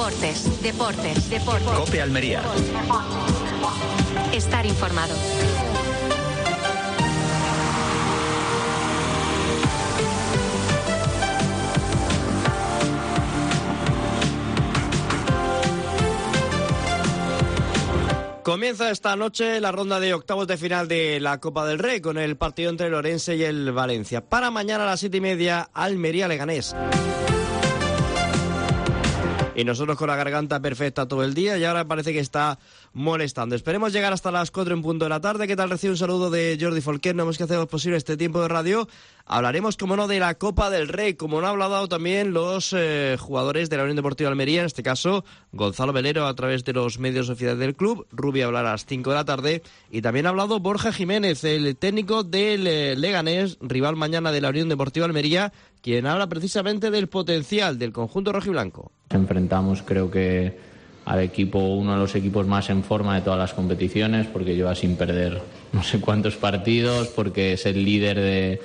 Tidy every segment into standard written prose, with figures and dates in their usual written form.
Deportes. COPE Almería. Estar informado. Comienza esta noche la ronda de octavos de final de la Copa del Rey con el partido entre el Orense y el Valencia. Para mañana a las 7:30, Almería-Leganés. Y nosotros con la garganta perfecta todo el día y ahora parece que está molestando. Esperemos llegar hasta las 4 en punto de la tarde. ¿Qué tal? Recibe un saludo de Jordi Folquer. No hemos que hacemos posible este tiempo de radio. Hablaremos, como no, de la Copa del Rey, como no ha hablado también los jugadores de la Unión Deportiva Almería, en este caso Gonzalo Melero a través de los medios oficiales del club. Rubi hablará a las 5 de la tarde. Y también ha hablado Borja Jiménez, el técnico del Leganés, rival mañana de la Unión Deportiva Almería, quien habla precisamente del potencial del conjunto rojiblanco. Enfrentamos, creo que al equipo, uno de los equipos más en forma de todas las competiciones, porque lleva sin perder no sé cuántos partidos, porque es el líder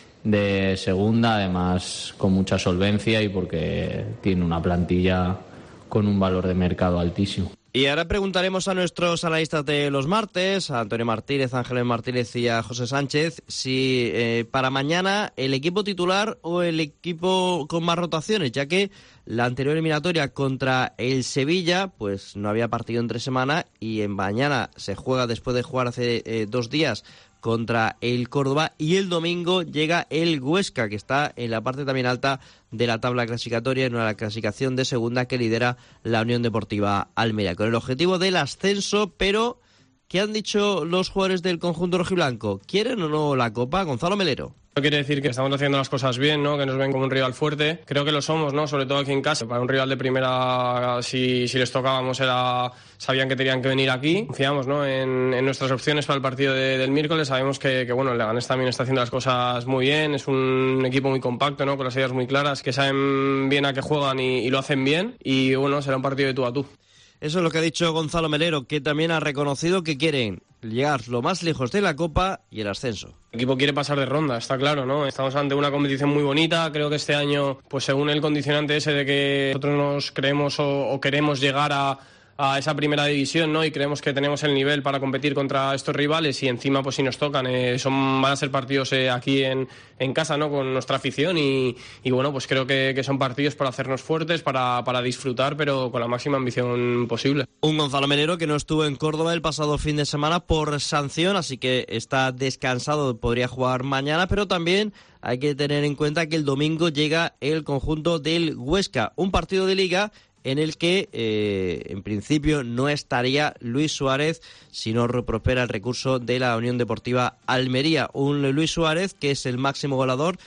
de segunda, además con mucha solvencia y porque tiene una plantilla con un valor de mercado altísimo. Y ahora preguntaremos a nuestros analistas de los martes, a Antonio Martínez, a Ángeles Martínez y a José Sánchez, si para mañana el equipo titular o el equipo con más rotaciones, ya que la anterior eliminatoria contra el Sevilla, pues no había partido entre semana y en mañana se juega después de jugar hace 2 días contra el Córdoba y el domingo llega el Huesca, que está en la parte también alta de la tabla clasificatoria, en una clasificación de segunda que lidera la Unión Deportiva Almería, con el objetivo del ascenso. Pero ¿qué han dicho los jugadores del conjunto rojiblanco? ¿Quieren o no la Copa? Gonzalo Melero. No quiere decir que estamos haciendo las cosas bien, ¿no? Que nos ven como un rival fuerte. Creo que lo somos, ¿no? Sobre todo aquí en casa. Para un rival de primera, si les tocábamos, sabían que tenían que venir aquí. Confiamos, ¿no? en nuestras opciones para el partido del miércoles. Sabemos que bueno, el Leganés también está haciendo las cosas muy bien. Es un equipo muy compacto, ¿no? Con las ideas muy claras, que saben bien a qué juegan y lo hacen bien. Y bueno, será un partido de tú a tú. Eso es lo que ha dicho Gonzalo Melero, que también ha reconocido que quieren llegar lo más lejos de la Copa y el ascenso. El equipo quiere pasar de ronda, está claro, ¿no? Estamos ante una competición muy bonita. Creo que este año, pues según el condicionante ese de que nosotros nos creemos o queremos llegar a esa primera división, ¿no? Y creemos que tenemos el nivel para competir contra estos rivales y encima, pues si nos tocan, van a ser partidos aquí en casa, ¿no? Con nuestra afición y bueno, pues creo que son partidos para hacernos fuertes, para disfrutar, pero con la máxima ambición posible. Un Gonzalo Melero que no estuvo en Córdoba el pasado fin de semana por sanción, así que está descansado, podría jugar mañana, pero también hay que tener en cuenta que el domingo llega el conjunto del Huesca, un partido de Liga en el que en principio no estaría Luis Suárez si no prospera el recurso de la Unión Deportiva Almería. Un Luis Suárez que es el máximo goleador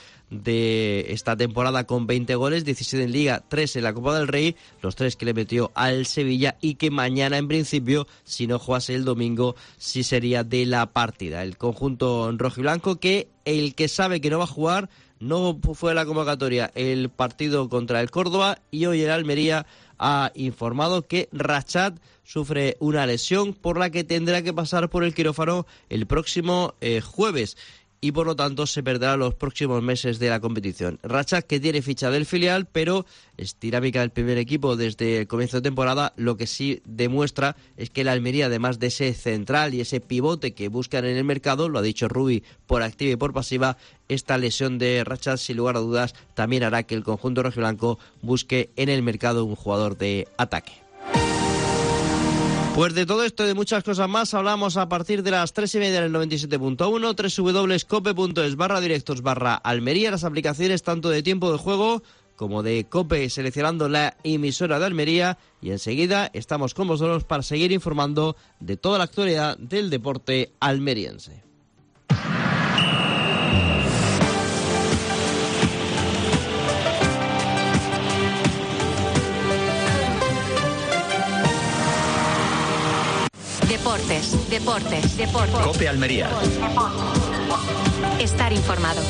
de esta temporada con 20 goles, 17 en Liga, 3 en la Copa del Rey, los 3 que le metió al Sevilla y que mañana en principio, si no jugase el domingo, sí sería de la partida. El conjunto rojiblanco que el que sabe que no va a jugar no fue a la convocatoria el partido contra el Córdoba y hoy el Almería ha informado que Rachat sufre una lesión por la que tendrá que pasar por el quirófano el próximo jueves y por lo tanto se perderá los próximos meses de la competición. Rachat, que tiene ficha del filial, pero es dinámica del primer equipo desde el comienzo de temporada. Lo que sí demuestra es que la Almería, además de ese central y ese pivote que buscan en el mercado, lo ha dicho Rubi por activa y por pasiva, esta lesión de Rachat, sin lugar a dudas, también hará que el conjunto rojiblanco busque en el mercado un jugador de ataque. Pues de todo esto y de muchas cosas más hablamos a partir de las 3:30 en el 97.1, www.cope.es/directos/Almería, las aplicaciones tanto de tiempo de juego como de COPE, seleccionando la emisora de Almería, y enseguida estamos con vosotros para seguir informando de toda la actualidad del deporte almeriense. Deportes. COPE Almería. Estar informado.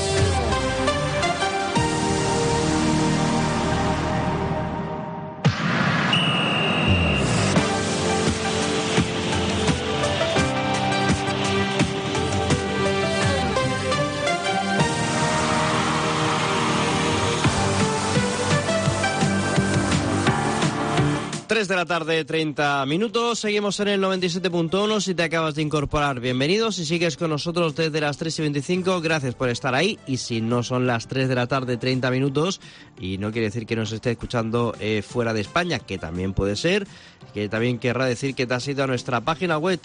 3 de la tarde, 30 minutos. Seguimos en el 97.1. Si te acabas de incorporar, bienvenidos. Si sigues con nosotros desde las 3:25, gracias por estar ahí. Y si no son las 3 de la tarde, 30 minutos, y no quiere decir que nos esté escuchando fuera de España, que también puede ser, que también querrá decir que te has ido a nuestra página web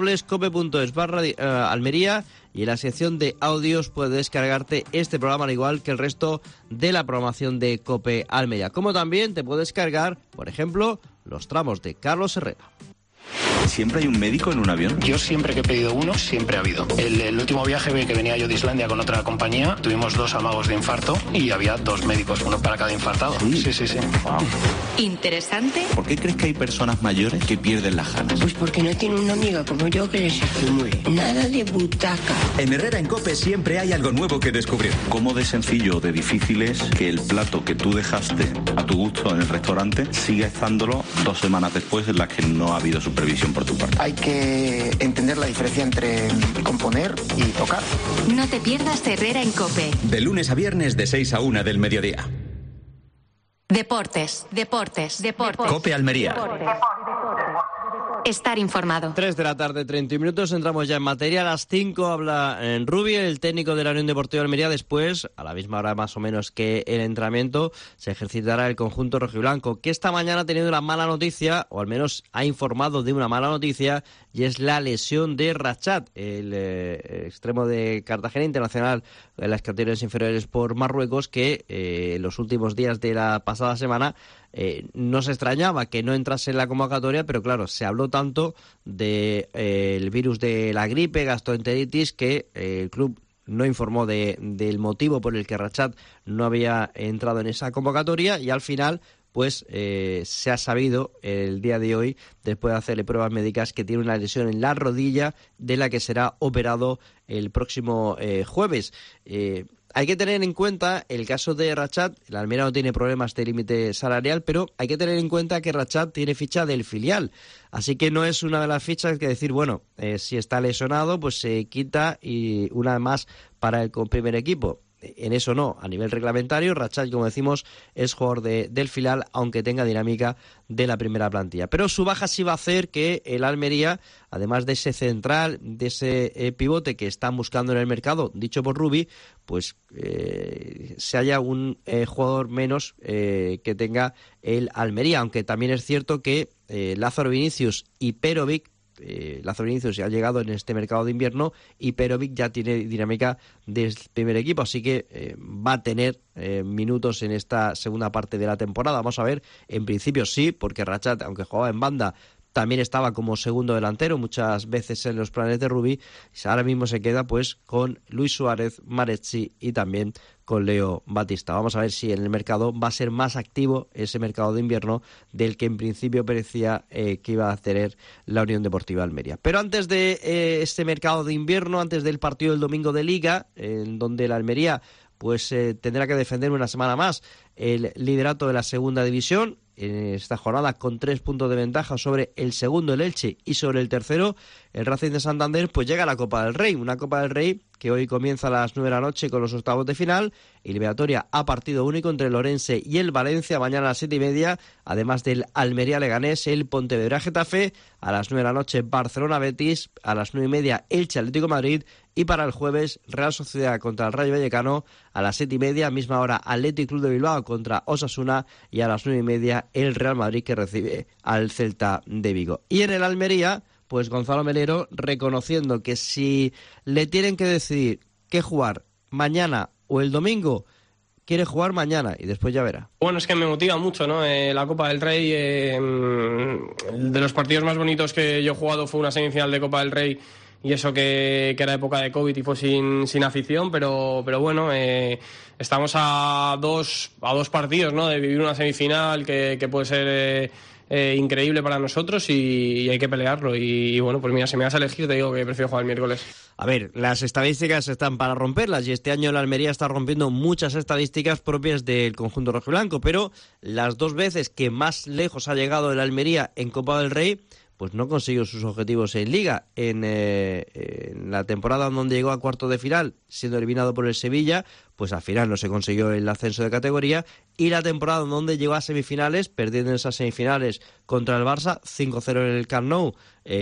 www.cope.es/Almería, y en la sección de audios puedes descargarte este programa al igual que el resto de la programación de COPE Almería. Como también te puedes cargar, por ejemplo, los tramos de Carlos Herrera. ¿Siempre hay un médico en un avión? Yo siempre que he pedido uno, siempre ha habido. El último viaje que venía yo de Islandia con otra compañía, tuvimos 2 amagos de infarto y había 2 médicos, uno para cada infartado. Sí. Wow. Interesante. ¿Por qué crees que hay personas mayores que pierden las ganas? Pues porque no tiene una amiga como yo que les estimule. Nada de butaca. En Herrera en COPE siempre hay algo nuevo que descubrir. ¿Cómo de sencillo o de difícil es que el plato que tú dejaste a tu gusto en el restaurante siga estándolo 2 semanas después en las que no ha habido supervisión por tu parte? Hay que entender la diferencia entre componer y tocar. No te pierdas Herrera en COPE. De lunes a viernes de 6 a 1 del mediodía. Deportes. COPE Almería. Estar informado. 3 de la tarde, 30 minutos. Entramos ya en materia. A las 5 habla Rubi, el técnico de la Unión Deportiva Almería. Después, a la misma hora más o menos que el entrenamiento, se ejercitará el conjunto rojiblanco, que esta mañana ha tenido una mala noticia, o al menos ha informado de una mala noticia, y es la lesión de Rachat, el extremo de Cartagena, internacional en las categorías inferiores por Marruecos, que en los últimos días de la pasada semana no se extrañaba que no entrase en la convocatoria, pero claro, se habló tanto del virus de la gripe, gastroenteritis, que el club no informó del motivo por el que Rachat no había entrado en esa convocatoria, y al final pues se ha sabido el día de hoy, después de hacerle pruebas médicas, que tiene una lesión en la rodilla de la que será operado el próximo jueves. Hay que tener en cuenta el caso de Rachat. El Almería no tiene problemas de límite salarial, pero hay que tener en cuenta que Rachat tiene ficha del filial. Así que no es una de las fichas que decir, bueno, si está lesionado, pues se quita y una más para el primer equipo. En eso no, a nivel reglamentario, Rachat, como decimos, es jugador del filial, aunque tenga dinámica de la primera plantilla. Pero su baja sí va a hacer que el Almería, además de ese central, de ese pivote que están buscando en el mercado, dicho por Rubi, pues se haya un jugador menos que tenga el Almería, aunque también es cierto que Lázaro Vinicius y Perovic, Lázaro Vinicius ya ha llegado en este mercado de invierno y Perovic ya tiene dinámica del primer equipo, así que va a tener minutos en esta segunda parte de la temporada. Vamos a ver, en principio sí, porque Rachat, aunque jugaba en banda, también estaba como segundo delantero muchas veces en los planes de Rubi. Ahora mismo se queda pues con Luis Suárez, Marecci y también con Leo Batista. Vamos a ver si en el mercado va a ser más activo ese mercado de invierno del que en principio parecía que iba a tener la Unión Deportiva Almería. Pero antes de este mercado de invierno, antes del partido del domingo de Liga, en donde la Almería pues tendrá que defender una semana más el liderato de la segunda división, en esta jornada con 3 puntos de ventaja sobre el segundo, el Elche, y sobre el tercero, el Racing de Santander, pues llega a la Copa del Rey. Una Copa del Rey que hoy comienza a las 9 de la noche con los octavos de final, eliminatoria a partido único entre el Orense y el Valencia, mañana a las 7:30, además del Almería Leganés, el Pontevedra Getafe, a las 9 de la noche Barcelona Betis, a las 9:30 Elche Atlético de Madrid, y para el jueves Real Sociedad contra el Rayo Vallecano, a las 7:30, misma hora Athletic Club de Bilbao contra Osasuna, y a las 9:30 el Real Madrid, que recibe al Celta de Vigo. Y en el Almería, pues Gonzalo Melero reconociendo que si le tienen que decidir qué jugar mañana o el domingo, quiere jugar mañana y después ya verá. Bueno, es que me motiva mucho, ¿no? La Copa del Rey, de los partidos más bonitos que yo he jugado fue una semifinal de Copa del Rey, y eso que era época de COVID y fue sin afición, pero bueno, estamos a dos partidos, ¿no?, de vivir una semifinal que puede ser increíble para nosotros, y hay que pelearlo. Y bueno, pues mira, si me vas a elegir, te digo que prefiero jugar el miércoles. A ver, las estadísticas están para romperlas, y este año la Almería está rompiendo muchas estadísticas propias del conjunto rojiblanco, pero las 2 veces que más lejos ha llegado el Almería en Copa del Rey, pues no consiguió sus objetivos en Liga. En la temporada donde llegó a cuartos de final, siendo eliminado por el Sevilla, pues al final no se consiguió el ascenso de categoría. Y la temporada donde llegó a semifinales, perdiendo en esas semifinales contra el Barça, 5-0 en el Camp Nou,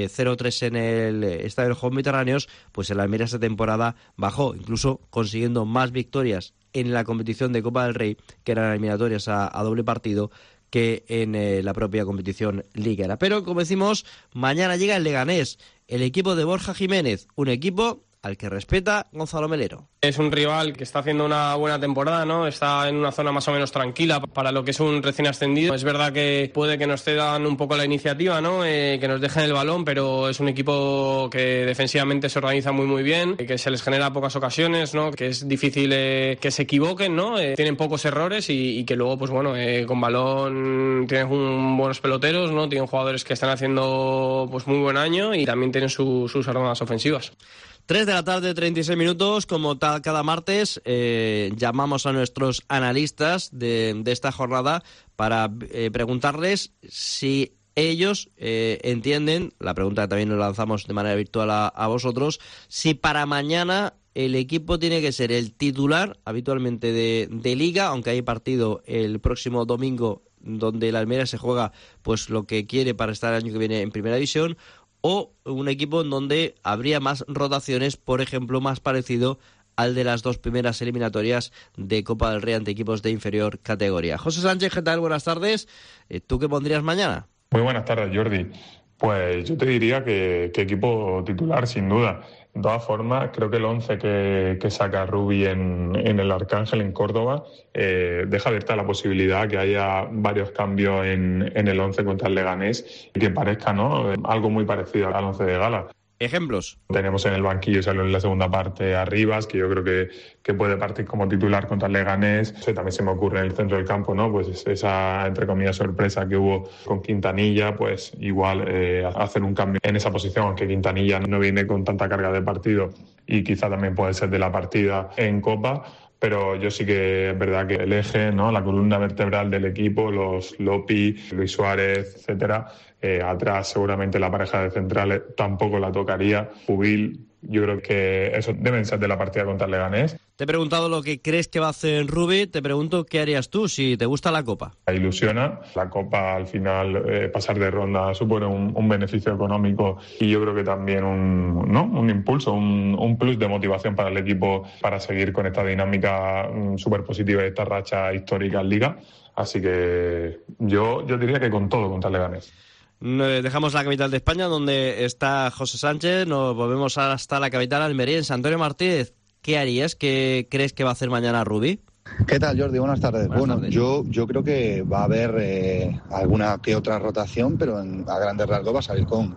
0-3 en el Estadio de los Juegos Mediterráneos, pues el Almería esa temporada bajó, incluso consiguiendo más victorias en la competición de Copa del Rey, que eran eliminatorias a doble partido, que en la propia competición liguera. Pero, como decimos, mañana llega el Leganés, el equipo de Borja Jiménez, un equipo al que respeta Gonzalo Melero. Es un rival que está haciendo una buena temporada, ¿no? Está en una zona más o menos tranquila para lo que es un recién ascendido. Es verdad que puede que nos cedan un poco la iniciativa, ¿no? Que nos dejen el balón, pero es un equipo que defensivamente se organiza muy bien, que se les genera pocas ocasiones, ¿no? Que es difícil que se equivoquen, ¿no? Tienen pocos errores y que luego, pues bueno, con balón tienen buenos peloteros, ¿no? Tienen jugadores que están haciendo pues muy buen año y también tienen sus armas ofensivas. 3 de la tarde, 36 minutos, como cada martes, llamamos a nuestros analistas de esta jornada para preguntarles si ellos entienden, la pregunta que también nos lanzamos de manera virtual a vosotros, si para mañana el equipo tiene que ser el titular habitualmente de Liga, aunque hay partido el próximo domingo donde el Almería se juega pues lo que quiere para estar el año que viene en Primera División, o un equipo en donde habría más rotaciones, por ejemplo, más parecido al de las dos primeras eliminatorias de Copa del Rey ante equipos de inferior categoría. José Sánchez, ¿qué tal? Buenas tardes. ¿Tú qué pondrías mañana? Muy buenas tardes, Jordi. Pues yo te diría que equipo titular, sin duda. De todas formas, creo que el 11 que saca Rubi en el Arcángel, en Córdoba, deja abierta la posibilidad que haya varios cambios en el 11 contra el Leganés y que parezca, ¿no?, algo muy parecido al 11 de gala. ¿Ejemplos? Tenemos en el banquillo, salió en la segunda parte a Rivas, que yo creo que puede partir como titular contra el Leganés. También se me ocurre en el centro del campo, ¿no? Pues esa, entre comillas, sorpresa que hubo con Quintanilla, pues igual hacer un cambio en esa posición, aunque Quintanilla no viene con tanta carga de partido y quizá también puede ser de la partida en Copa. Pero yo sí que es verdad que el eje, ¿no?, la columna vertebral del equipo, los Lopi, Luis Suárez, etcétera, atrás seguramente la pareja de centrales tampoco la tocaría. Jubil, yo creo que eso deben ser de la partida contra el Leganés. Te he preguntado lo que crees que va a hacer Rubi, te pregunto qué harías tú si te gusta la Copa. Ilusiona, la Copa al final pasar de ronda supone un beneficio económico y yo creo que también un impulso, un plus de motivación para el equipo para seguir con esta dinámica súper positiva y esta racha histórica en Liga. Así que yo diría que con todo contra el Leganés. Dejamos la capital de España, donde está José Sánchez, nos volvemos hasta la capital almeriense. Antonio Martínez, ¿qué harías? ¿Qué crees que va a hacer mañana Rubi? ¿Qué tal, Jordi? Buenas tardes. Tardes. Yo creo que va a haber alguna que otra rotación, pero a grandes rasgos va a salir con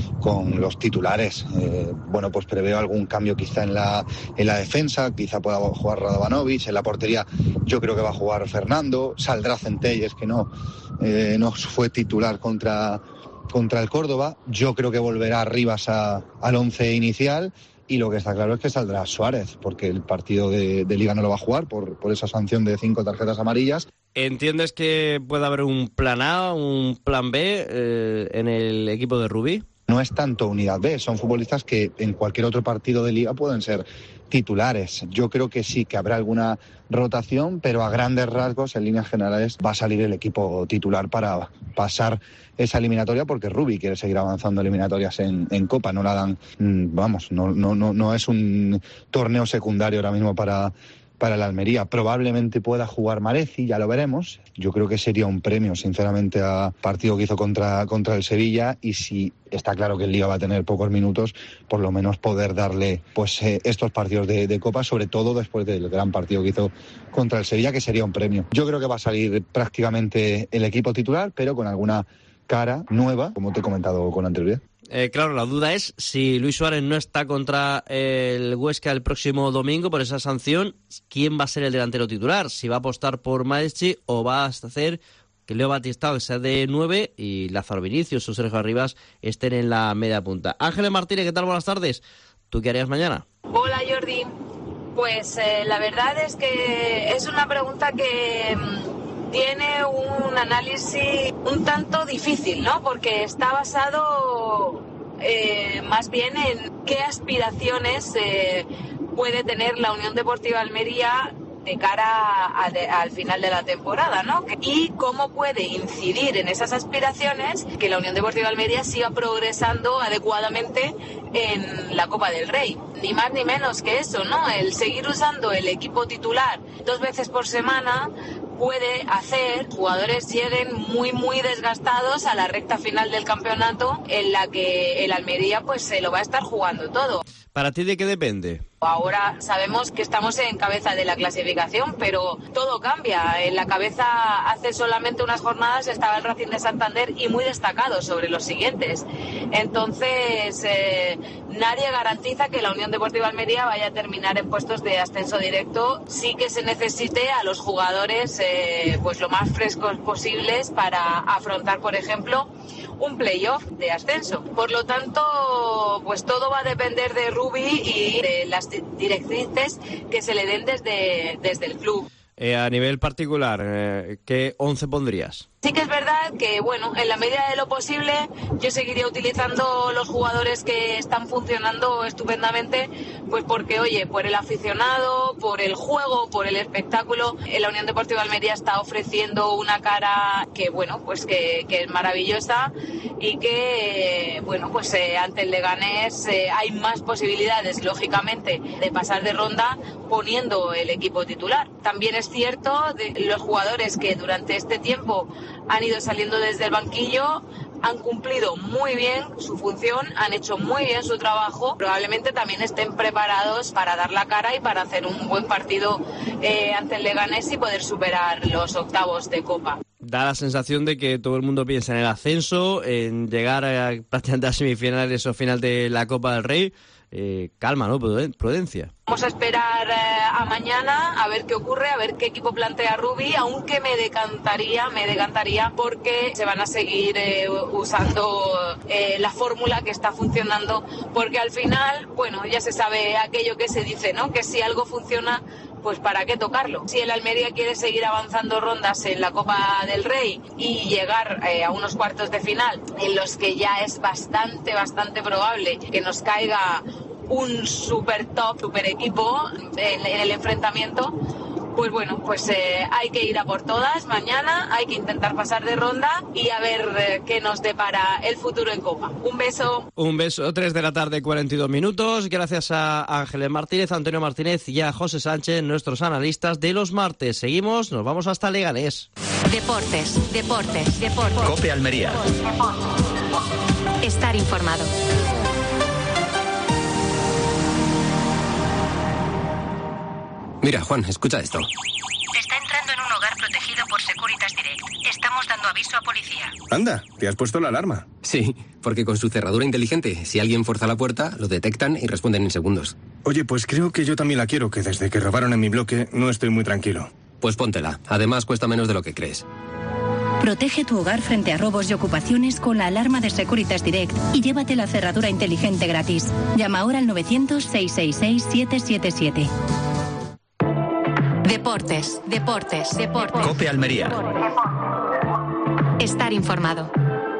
los titulares. Pues preveo algún cambio quizá en la defensa, quizá pueda jugar Radovanovic, en la portería yo creo que va a jugar Fernando, saldrá Centelles, que no fue titular contra el Córdoba, yo creo que volverá Rivas al 11 inicial. Y lo que está claro es que saldrá Suárez, porque el partido de Liga no lo va a jugar por esa sanción de 5 tarjetas amarillas. ¿Entiendes que puede haber un plan A, un plan B en el equipo de Rubi? No es tanto unidad B, son futbolistas que en cualquier otro partido de Liga pueden ser titulares. Yo creo que sí, que habrá alguna rotación, pero a grandes rasgos, en líneas generales, va a salir el equipo titular para pasar esa eliminatoria, porque Rubi quiere seguir avanzando eliminatorias en Copa. No la dan, no es un torneo secundario ahora mismo para el Almería. Probablemente pueda jugar Mareci, ya lo veremos. Yo creo que sería un premio, sinceramente, a partido que hizo contra el Sevilla, y si está claro que el Liga va a tener pocos minutos, por lo menos poder darle estos partidos de Copa, sobre todo después del gran partido que hizo contra el Sevilla, que sería un premio. Yo creo que va a salir prácticamente el equipo titular, pero con alguna cara nueva, como te he comentado con anterioridad. Claro, la duda es si Luis Suárez no está contra el Huesca el próximo domingo por esa sanción, ¿quién va a ser el delantero titular? Si va a apostar por Maeschi o va a hacer que Leo Batistao, que sea de 9, y Lázaro Vinicius o Sergio Arribas estén en la media punta. Ángeles Martínez, ¿qué tal? Buenas tardes. ¿Tú qué harías mañana? Hola, Jordi. Pues la verdad es que es una pregunta que tiene un análisis un tanto difícil, ¿no? Porque está basado más bien en qué aspiraciones puede tener la Unión Deportiva Almería de cara al final de la temporada, ¿no? Y cómo puede incidir en esas aspiraciones que la Unión Deportiva Almería siga progresando adecuadamente en la Copa del Rey. Ni más ni menos que eso, ¿no? El seguir usando el equipo titular 2 veces por semana puede hacer jugadores lleguen muy desgastados a la recta final del campeonato, en la que el Almería pues se lo va a estar jugando todo. ¿Para ti de qué depende? Ahora sabemos que estamos en cabeza de la clasificación, pero todo cambia. En la cabeza hace solamente unas jornadas estaba el Racing de Santander y muy destacado sobre los siguientes. Entonces, nadie garantiza que la Unión Deportiva Almería vaya a terminar en puestos de ascenso directo. Sí que se necesite a los jugadores pues lo más frescos posibles para afrontar, por ejemplo, un playoff de ascenso. Por lo tanto, pues todo va a depender de Rubi y de las directrices que se le den desde el club. A nivel particular, ¿qué 11 pondrías? Sí que es verdad que, bueno, en la medida de lo posible yo seguiría utilizando los jugadores que están funcionando estupendamente, pues porque, oye, por el aficionado, por el juego, por el espectáculo, la Unión Deportiva Almería está ofreciendo una cara que, bueno, pues que es maravillosa y que, bueno, pues ante el Leganés hay más posibilidades, lógicamente, de pasar de ronda poniendo el equipo titular. También es cierto de los jugadores que durante este tiempo han ido saliendo desde el banquillo, han cumplido muy bien su función, han hecho muy bien su trabajo, probablemente también estén preparados para dar la cara y para hacer un buen partido ante el Leganés y poder superar los octavos de Copa. Da la sensación de que todo el mundo piensa en el ascenso, en llegar prácticamente a semifinales o final de la Copa del Rey. Calma, ¿no? Prudencia. Vamos a esperar a mañana a ver qué ocurre, a ver qué equipo plantea Rubi, aunque me decantaría porque se van a seguir usando la fórmula que está funcionando, porque al final, bueno, ya se sabe aquello que se dice, ¿no? Que si algo funciona, pues ¿para qué tocarlo? Si el Almería quiere seguir avanzando rondas en la Copa del Rey y llegar a unos cuartos de final en los que ya es bastante probable que nos caiga un super equipo en el enfrentamiento, pues bueno, pues hay que ir a por todas mañana, hay que intentar pasar de ronda y a ver qué nos depara el futuro en Copa. Un beso. Un beso, 3 de la tarde, 42 minutos. Gracias a Ángeles Martínez, Antonio Martínez y a José Sánchez, nuestros analistas de los martes. Seguimos, nos vamos hasta Leganés. Deportes. COPE Almería. Estar informado. Mira, Juan, escucha esto. Está entrando en un hogar protegido por Securitas Direct. Estamos dando aviso a policía. Anda, ¿te has puesto la alarma? Sí, porque con su cerradura inteligente, si alguien forza la puerta, lo detectan y responden en segundos. Oye, pues creo que yo también la quiero, que desde que robaron en mi bloque no estoy muy tranquilo. Pues póntela. Además, cuesta menos de lo que crees. Protege tu hogar frente a robos y ocupaciones con la alarma de Securitas Direct y llévate la cerradura inteligente gratis. Llama ahora al 900-666-777. Deportes. COPE Almería. Estar informado.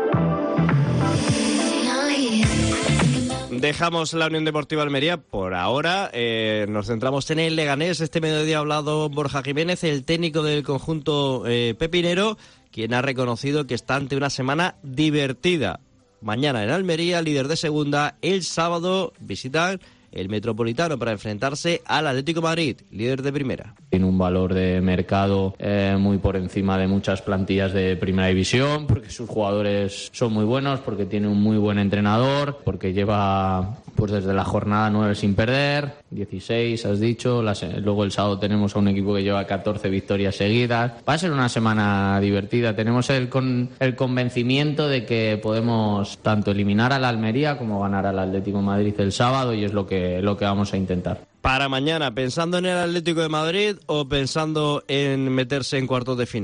Dejamos la Unión Deportiva Almería por ahora. Nos centramos en el Leganés. Este mediodía ha hablado Borja Jiménez, el técnico del conjunto pepinero, quien ha reconocido que está ante una semana divertida. Mañana en Almería, líder de segunda. El sábado visitan el Metropolitano para enfrentarse al Atlético de Madrid, líder de primera. Tiene un valor de mercado muy por encima de muchas plantillas de primera división, porque sus jugadores son muy buenos, porque tiene un muy buen entrenador, porque lleva pues desde la jornada 9 sin perder, 16 has dicho, luego el sábado tenemos a un equipo que lleva 14 victorias seguidas. Va a ser una semana divertida, tenemos el convencimiento de que podemos tanto eliminar a la Almería como ganar al Atlético de Madrid el sábado, y es lo que vamos a intentar. Para mañana, ¿pensando en el Atlético de Madrid o pensando en meterse en cuartos de final?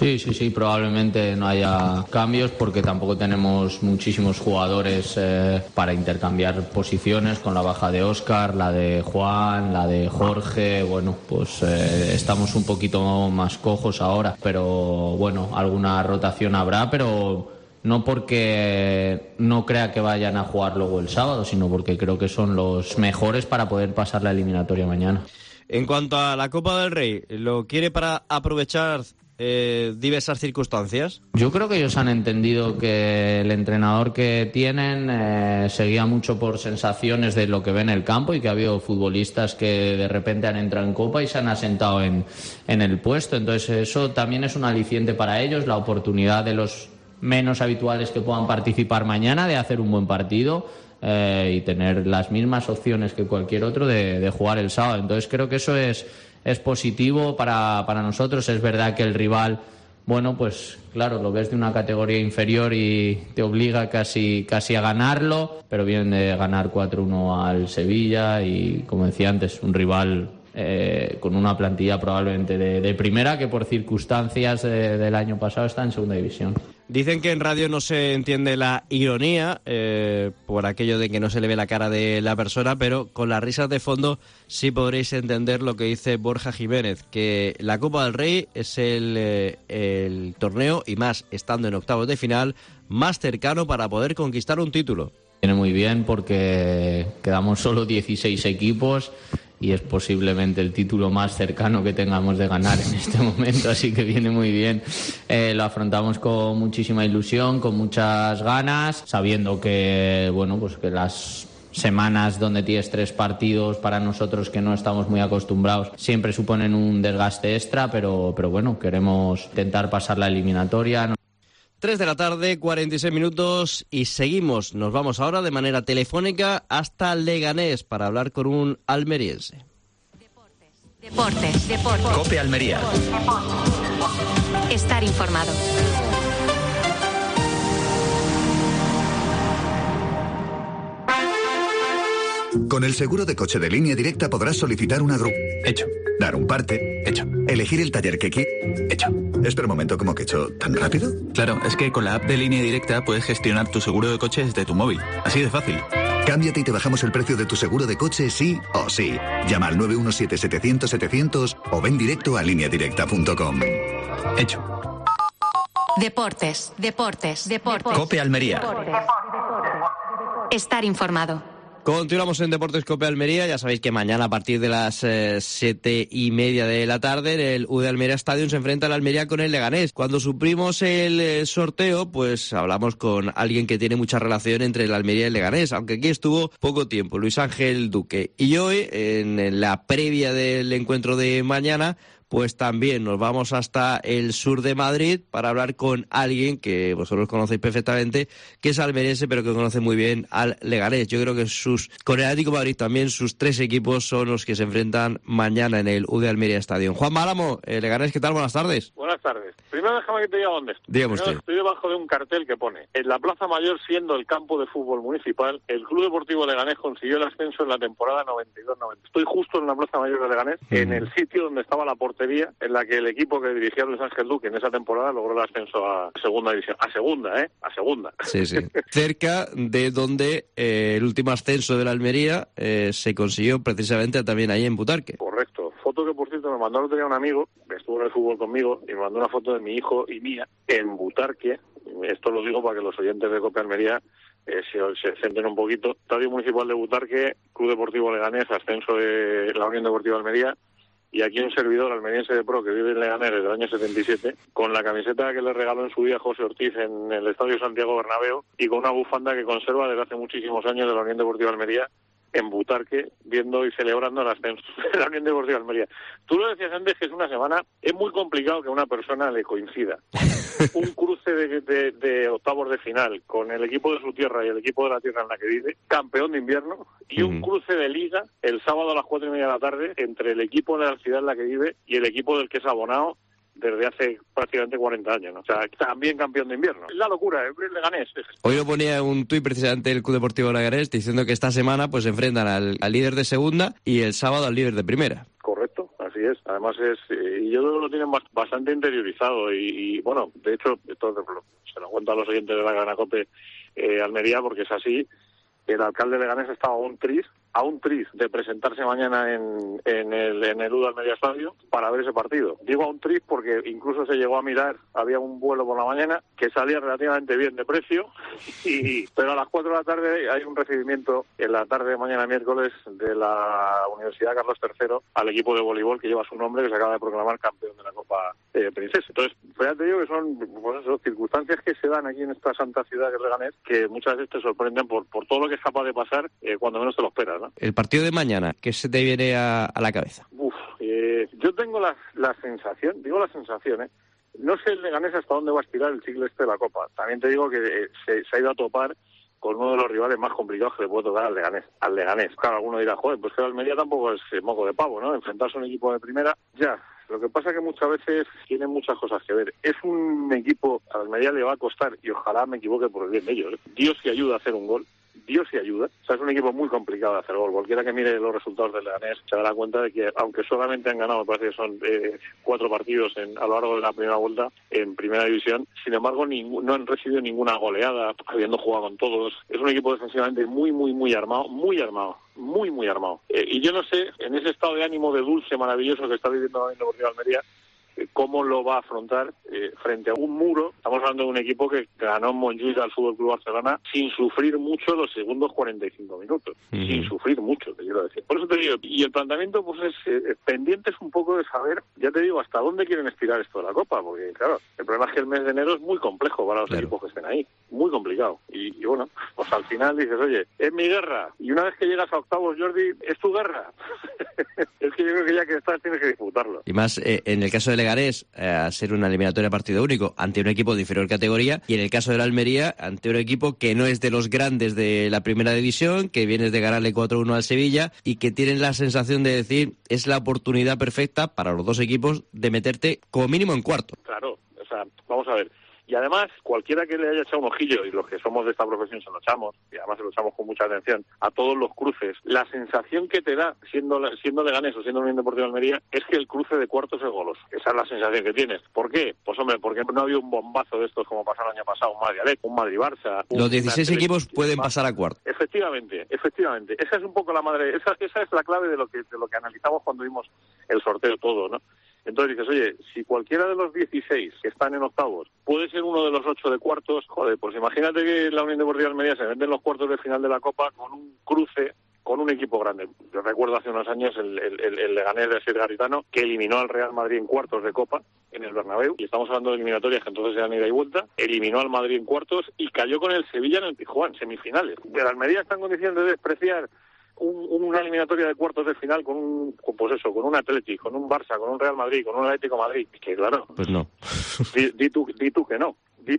Sí, probablemente no haya cambios porque tampoco tenemos muchísimos jugadores para intercambiar posiciones, con la baja de Óscar, la de Juan, la de Jorge. Bueno, pues estamos un poquito más cojos ahora, pero bueno, alguna rotación habrá, pero no porque no crea que vayan a jugar luego el sábado, sino porque creo que son los mejores para poder pasar la eliminatoria mañana. En cuanto a la Copa del Rey, ¿lo quiere para aprovechar diversas circunstancias? Yo creo que ellos han entendido que el entrenador que tienen se guía mucho por sensaciones de lo que ve en el campo y que ha habido futbolistas que de repente han entrado en Copa y se han asentado en el puesto. Entonces eso también es un aliciente para ellos, la oportunidad de los menos habituales que puedan participar mañana de hacer un buen partido y tener las mismas opciones que cualquier otro de jugar el sábado. Entonces creo que eso es positivo para nosotros. Es verdad que el rival, bueno, pues claro, lo ves de una categoría inferior y te obliga casi a ganarlo, pero vienen de ganar 4-1 al Sevilla y, como decía antes, un rival con una plantilla probablemente de primera, que por circunstancias del año pasado está en segunda división. Dicen que en radio no se entiende la ironía por aquello de que no se le ve la cara de la persona, pero con las risas de fondo sí podréis entender lo que dice Borja Jiménez, que la Copa del Rey es el torneo, y más estando en octavos de final, más cercano para poder conquistar un título. Viene muy bien porque quedamos solo 16 equipos y es posiblemente el título más cercano que tengamos de ganar en este momento, así que viene muy bien. Lo afrontamos con muchísima ilusión, con muchas ganas, sabiendo que, bueno, pues que las semanas donde tienes 3 partidos para nosotros que no estamos muy acostumbrados siempre suponen un desgaste extra, pero bueno, queremos intentar pasar la eliminatoria. 3 de la tarde, 46 minutos y seguimos. Nos vamos ahora de manera telefónica hasta Leganés para hablar con un almeriense. Deportes. COPE Almería. Estar informado. Con el seguro de coche de Línea Directa podrás solicitar una Hecho. Dar un parte. Hecho. Elegir el taller que quieras. Hecho. Espera un momento, ¿cómo que hecho? ¿Tan rápido? Claro, es que con la app de Línea Directa puedes gestionar tu seguro de coche desde tu móvil. Así de fácil. Cámbiate y te bajamos el precio de tu seguro de coche sí o sí. Llama al 917-700-700 o ven directo a lineadirecta.com. Hecho. Deportes. COPE Almería. Estar informado. Continuamos en Deportes COPE Almería. Ya sabéis que mañana a partir de las 7:30 de la tarde en el UD Almería Stadium se enfrenta la Almería con el Leganés. Cuando suprimos el sorteo, pues hablamos con alguien que tiene mucha relación entre el Almería y el Leganés, aunque aquí estuvo poco tiempo, Luis Ángel Duque. Y hoy, en la previa del encuentro de mañana, pues también nos vamos hasta el sur de Madrid para hablar con alguien que vosotros conocéis perfectamente, que es almeriense, pero que conoce muy bien al Leganés. Yo creo que con el Atlético de Madrid también, sus 3 equipos son los que se enfrentan mañana en el UD Almería Stadium. Juan Máramo, Leganés, ¿qué tal? Buenas tardes. Buenas tardes. Primero déjame que te diga dónde estoy. Dígame usted. Estoy debajo de un cartel que pone: en la Plaza Mayor, siendo el campo de fútbol municipal, el Club Deportivo Leganés consiguió el ascenso en la temporada 92-90. Estoy justo en la Plaza Mayor de Leganés, en el sitio donde estaba la portería en la que el equipo que dirigía Luis Ángel Duque en esa temporada logró el ascenso a segunda división. A segunda. Sí. Cerca de donde el último ascenso de la Almería se consiguió precisamente también ahí en Butarque. Correcto. Foto que, por cierto, me mandó el otro día un amigo, que estuvo en el fútbol conmigo, y me mandó una foto de mi hijo y mía en Butarque. Esto lo digo para que los oyentes de COPE Almería se centren un poquito. Estadio Municipal de Butarque, Club Deportivo Leganés, ascenso de la Unión Deportiva Almería. Y aquí un servidor almeriense de pro que vive en Leganés desde el año 77, con la camiseta que le regaló en su día José Ortiz en el Estadio Santiago Bernabéu y con una bufanda que conserva desde hace muchísimos años de la Unión Deportiva Almería en Butarque, viendo y celebrando el ascenso de la Unión Deportiva Almería. Tú lo decías antes, que es una semana, es muy complicado que a una persona le coincida un cruce de octavos de final con el equipo de su tierra y el equipo de la tierra en la que vive, campeón de invierno, y un cruce de liga el sábado a las 4:30 de la tarde entre el equipo de la ciudad en la que vive y el equipo del que es abonado desde hace prácticamente 40 años, ¿no? O sea, también campeón de invierno. Es la locura, es Leganés. Hoy lo ponía un tuit precisamente el Club Deportivo Leganés diciendo que esta semana pues se enfrentan al líder de segunda y el sábado al líder de primera. Correcto, así es. Además y yo creo que lo tienen bastante interiorizado y bueno, de hecho, esto se lo cuento a los oyentes de la Gran Cope Almería, porque es así. El alcalde de Leganés estaba a un tris de presentarse mañana en el UDA Almería Estadio para ver ese partido. Digo a un tris porque incluso se llegó a mirar, había un vuelo por la mañana que salía relativamente bien de precio, pero a las 4 de la tarde hay un recibimiento en la tarde de mañana miércoles de la Universidad Carlos III al equipo de voleibol que lleva su nombre, que se acaba de proclamar campeón de la Copa Princesa. Entonces, fíjate yo que son circunstancias que se dan aquí en esta santa ciudad que es Leganés, que muchas veces te sorprenden por todo lo que es capaz de pasar cuando menos te lo esperas, ¿no? El partido de mañana, ¿qué se te viene a la cabeza? Yo tengo la sensación, no sé el Leganés hasta dónde va a estirar el ciclo de la Copa. También te digo que se ha ido a topar con uno de los rivales más complicados que le puede tocar al Leganés. Claro, alguno dirá, joder, pues que el Almería tampoco es moco de pavo, ¿no? Enfrentarse a un equipo de primera, ya. Lo que pasa es que muchas veces tienen muchas cosas que ver. Es un equipo, a Almería le va a costar, y ojalá me equivoque por el bien de ellos, Dios que ayuda a hacer un gol. Dios sí ayuda. O sea, es un equipo muy complicado de hacer gol. Cualquiera que mire los resultados del Leganés se dará cuenta de que, aunque solamente han ganado, me parece que son 4 partidos a lo largo de la primera vuelta en primera división, sin embargo, no han recibido ninguna goleada, habiendo jugado con todos. Es un equipo defensivamente muy armado. Y yo no sé, en ese estado de ánimo de dulce maravilloso que está viviendo el Deportivo Almería, cómo lo va a afrontar frente a un muro. Estamos hablando de un equipo que ganó en Montjuïc al Fútbol Club Barcelona sin sufrir mucho los segundos 45 minutos. Sin sufrir mucho, te quiero decir. Por eso te digo, y el planteamiento pues es pendientes un poco de saber, ya te digo, hasta dónde quieren estirar esto de la Copa, porque claro, el problema es que el mes de enero es muy complejo para los equipos que estén ahí, muy complicado. Y bueno, pues al final dices, oye, es mi guerra, y una vez que llegas a octavos, Jordi, es tu guerra. Es que yo creo que ya que estás tienes que disputarlo. Y más en el caso de Leganés, a ser una eliminatoria partido único ante un equipo de inferior categoría, y en el caso de la Almería ante un equipo que no es de los grandes de la primera división, que vienes de ganarle 4-1 al Sevilla y que tienen la sensación de decir es la oportunidad perfecta para los dos equipos de meterte como mínimo en cuarto. Claro, o sea, vamos a ver. Y además, cualquiera que le haya echado un ojillo, y los que somos de esta profesión se lo echamos, y además se lo echamos con mucha atención, a todos los cruces, la sensación que te da, siendo Leganés o siendo Unión Deportiva Almería, es que el cruce de cuartos es goloso. Esa es la sensación que tienes. ¿Por qué? Pues hombre, porque no ha habido un bombazo de estos como pasó el año pasado, un Madrid-Alec, un Madrid-Barça. Los 16 equipos pueden pasar a cuartos. Efectivamente. Esa es un poco la madre, esa es la clave de lo que analizamos cuando vimos el sorteo todo, ¿no? Entonces dices, oye, si cualquiera de los 16 que están en octavos puede ser uno de los 8 de cuartos, joder, pues imagínate que la Unión Deportiva Almería se mete en los cuartos de final de la Copa con un cruce con un equipo grande. Yo recuerdo hace unos años el Leganés de Asier Garitano, que eliminó al Real Madrid en cuartos de Copa en el Bernabéu, y estamos hablando de eliminatorias que entonces eran ida y vuelta, eliminó al Madrid en cuartos y cayó con el Sevilla en el Pizjuán, semifinales. De la Almería está en condiciones de despreciar una eliminatoria de cuartos de final con un Atlético, con un Barça, con un Real Madrid, con un Atlético Madrid. Que claro. Pues no. Di tú que no.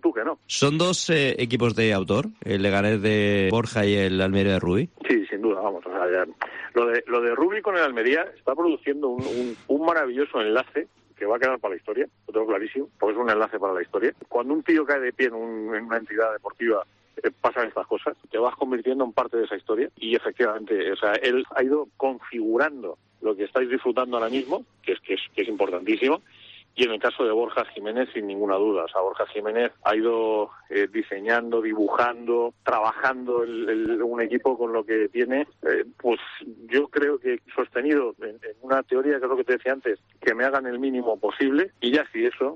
¿Son dos equipos de autor, el Leganés de Borja y el Almería de Rubí? Sí, sin duda, vamos. O sea, ya, lo de Rubí con el Almería está produciendo un maravilloso enlace que va a quedar para la historia, lo tengo clarísimo, porque es un enlace para la historia. Cuando un tío cae de pie en una entidad deportiva, pasan estas cosas, te vas convirtiendo en parte de esa historia, y efectivamente, o sea, él ha ido configurando lo que estáis disfrutando ahora mismo, que es importantísimo. Y en el caso de Borja Jiménez, sin ninguna duda. O sea, Borja Jiménez ha ido diseñando, dibujando, trabajando un equipo con lo que tiene. Pues yo creo que sostenido en una teoría, que es lo que te decía antes, que me hagan el mínimo posible, y ya si eso...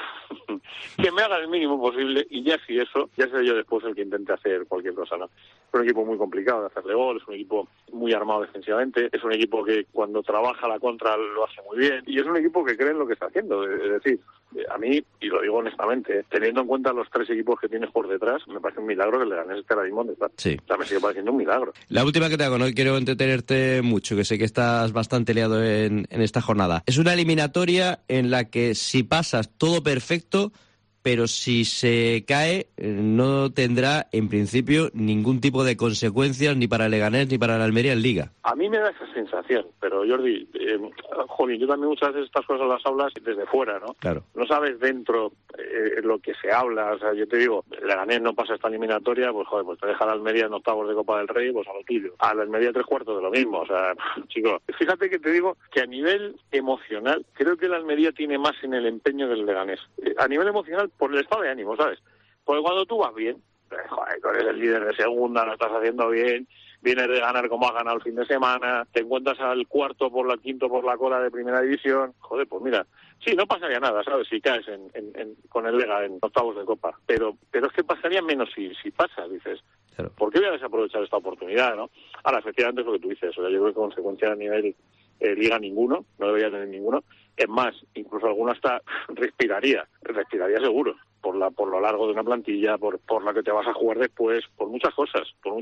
que me hagan el mínimo posible, y ya si eso, ya seré yo después el que intente hacer cualquier cosa, ¿no? Es un equipo muy complicado de hacerle gol, es un equipo muy armado defensivamente, es un equipo que cuando trabaja la contra lo hace muy bien, y es un equipo que cree en lo que está haciendo. Es decir, a mí, y lo digo honestamente, teniendo en cuenta los 3 equipos que tienes por detrás, me parece un milagro que el Leganés esté ahora mismo donde está. Sí. O sea, me sigue pareciendo un milagro. La última que te hago, no quiero entretenerte mucho, que sé que estás bastante liado en esta jornada. Es una eliminatoria en la que si pasas todo perfecto, pero si se cae no tendrá en principio ningún tipo de consecuencias ni para el Leganés ni para la Almería en Liga. A mí me da esa sensación, pero Jordi, yo también muchas veces estas cosas las hablas desde fuera, ¿no? Claro. No sabes dentro lo que se habla. O sea, yo te digo, el Leganés no pasa esta eliminatoria, pues joder, pues te deja la Almería en octavos de Copa del Rey, pues a lo tuyo. A la Almería 3/4 de lo mismo. O sea, chicos, fíjate que te digo que a nivel emocional, creo que la Almería tiene más en el empeño del Leganés. A nivel emocional, por el estado de ánimo, ¿sabes? Porque cuando tú vas bien, joder, tú eres el líder de segunda, lo estás haciendo bien, vienes de ganar como has ganado el fin de semana, te encuentras al quinto por la cola de primera división, joder, pues mira, sí, no pasaría nada, ¿sabes? Si caes con el Lega en octavos de Copa, pero es que pasaría menos si pasa, dices. Claro. ¿Por qué voy a desaprovechar esta oportunidad, no? Ahora, efectivamente es lo que tú dices, o sea, yo creo que consecuencia a nivel Liga ninguno, no debería tener ninguno. Es más, incluso alguno hasta respiraría seguro, por lo largo de una plantilla, por la que te vas a jugar después, por muchas cosas.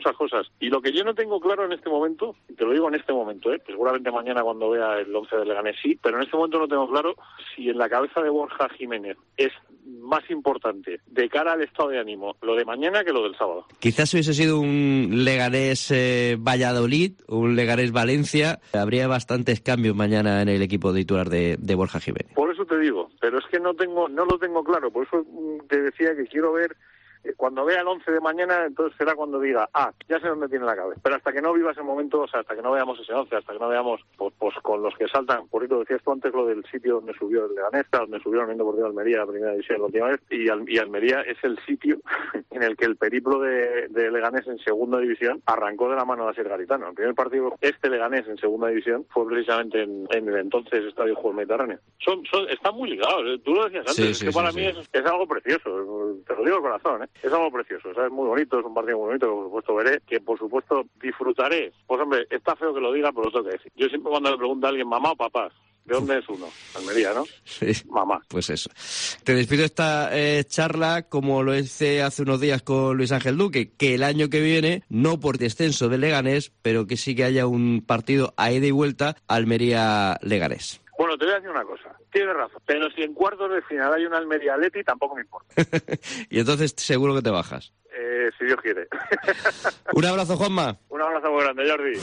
Y lo que yo no tengo claro en este momento, y te lo digo en este momento, que seguramente mañana cuando vea el 11 del Leganés sí, pero en este momento no tengo claro si en la cabeza de Borja Jiménez es más importante de cara al estado de ánimo lo de mañana que lo del sábado. Quizás hubiese sido un Leganés Valladolid, un Leganés Valencia, habría bastantes cambios mañana en el equipo titular de Borja Jiménez. Por eso te digo, pero es que no lo tengo claro, por eso te decía que quiero ver. Cuando vea el 11 de mañana, entonces será cuando diga, ya sé dónde tiene la cabeza. Pero hasta que no viva ese momento, o sea, hasta que no veamos ese 11, hasta que no veamos, pues con los que saltan, por eso decías tú antes lo del sitio donde subió el Leganés, donde subió el Unión Deportiva Almería, la primera división la última vez, y Almería es el sitio en el que el periplo de Leganés en segunda división arrancó de la mano de Asier Garitano. El primer partido, Leganés en segunda división, fue precisamente en el entonces Estadio Juego Mediterráneo. Están muy ligados, tú lo decías antes, para mí es algo precioso, te lo digo de corazón, Es algo precioso, es muy bonito, es un partido muy bonito que por supuesto veré, que por supuesto disfrutaré. Pues hombre, está feo que lo diga, pero lo tengo que decir. Yo siempre cuando le pregunto a alguien, mamá o papá, ¿de dónde es uno? Almería, ¿no? Sí. Mamá. Pues eso. Te despido esta charla como lo hice hace unos días con Luis Ángel Duque, que el año que viene, no por descenso de Leganés, pero que sí que haya un partido a ida y vuelta Almería-Leganés. Bueno, te voy a decir una cosa. Tienes razón. Pero si en cuartos de final hay una Almería-Atleti, tampoco me importa. Y entonces seguro que te bajas. Si Dios quiere. Un abrazo, Juanma. Un abrazo muy grande, Jordi.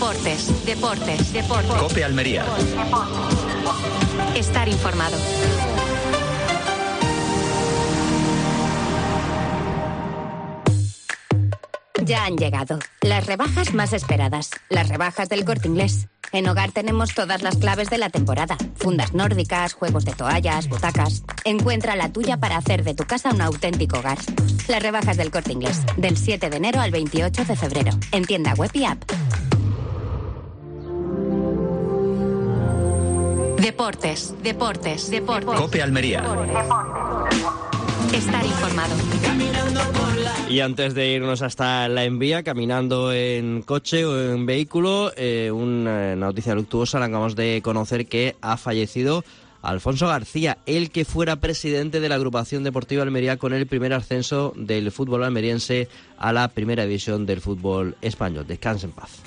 Deportes. COPE Almería. Estar informado. Ya han llegado las rebajas más esperadas, las rebajas del Corte Inglés. En Hogar tenemos todas las claves de la temporada. Fundas nórdicas, juegos de toallas, butacas. Encuentra la tuya para hacer de tu casa un auténtico hogar. Las rebajas del Corte Inglés, del 7 de enero al 28 de febrero. En tienda web y app. Deportes. COPE Almería. Estar informado. Y antes de irnos hasta la envía, caminando en coche o en vehículo, una noticia luctuosa, la acabamos de conocer, que ha fallecido Alfonso García, el que fuera presidente de la agrupación deportiva Almería con el primer ascenso del fútbol almeriense a la primera división del fútbol español. Descanse en paz.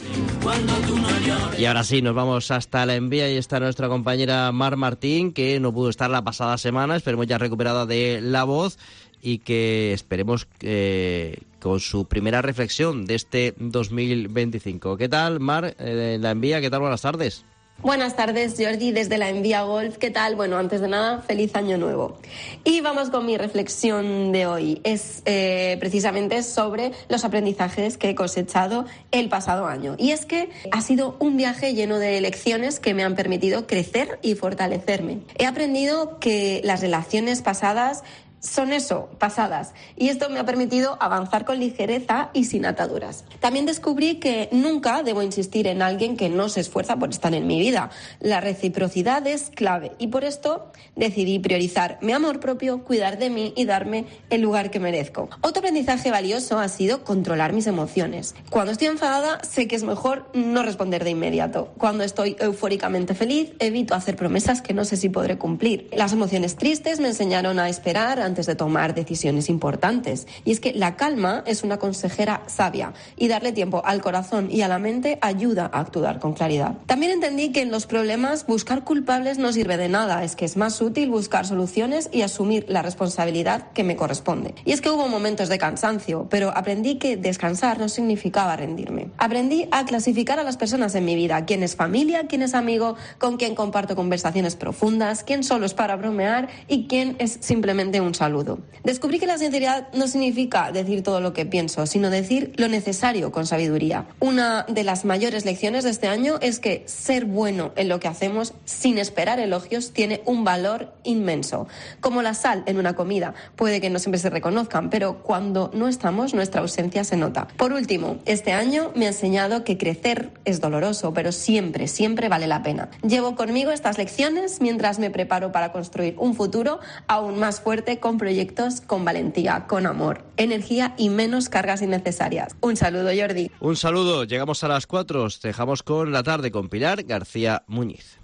Y ahora sí, nos vamos hasta la envía y está nuestra compañera Mar Martín, que no pudo estar la pasada semana, esperemos ya recuperada de la voz y que esperemos con su primera reflexión de este 2025. ¿Qué tal, Mar, la envía? ¿Qué tal? Buenas tardes. Buenas tardes, Jordi, desde la Envía Golf. ¿Qué tal? Bueno, antes de nada, feliz año nuevo. Y vamos con mi reflexión de hoy. Es precisamente sobre los aprendizajes que he cosechado el pasado año. Y es que ha sido un viaje lleno de lecciones que me han permitido crecer y fortalecerme. He aprendido que las relaciones pasadas son eso, pasadas, y esto me ha permitido avanzar con ligereza y sin ataduras. También descubrí que nunca debo insistir en alguien que no se esfuerza por estar en mi vida. La reciprocidad es clave y por esto decidí priorizar mi amor propio, cuidar de mí y darme el lugar que merezco. Otro aprendizaje valioso ha sido controlar mis emociones. Cuando estoy enfadada, sé que es mejor no responder de inmediato. Cuando estoy eufóricamente feliz, evito hacer promesas que no sé si podré cumplir. Las emociones tristes me enseñaron a esperar antes de tomar decisiones importantes. Y es que la calma es una consejera sabia y darle tiempo al corazón y a la mente ayuda a actuar con claridad. También entendí que en los problemas buscar culpables no sirve de nada, es que es más útil buscar soluciones y asumir la responsabilidad que me corresponde. Y es que hubo momentos de cansancio, pero aprendí que descansar no significaba rendirme. Aprendí a clasificar a las personas en mi vida, quién es familia, quién es amigo, con quién comparto conversaciones profundas, quién solo es para bromear y quién es simplemente un saludo. saludo. Descubrí que la sinceridad no significa decir todo lo que pienso, sino decir lo necesario con sabiduría. Una de las mayores lecciones de este año es que ser bueno en lo que hacemos sin esperar elogios tiene un valor inmenso. Como la sal en una comida, puede que no siempre se reconozcan, pero cuando no estamos, nuestra ausencia se nota. Por último, este año me ha enseñado que crecer es doloroso, pero siempre, siempre vale la pena. Llevo conmigo estas lecciones mientras me preparo para construir un futuro aún más fuerte con proyectos con valentía, con amor, energía y menos cargas innecesarias. Un saludo, Jordi. Un saludo. Llegamos a las 4. Dejamos con la tarde con Pilar García Muñiz.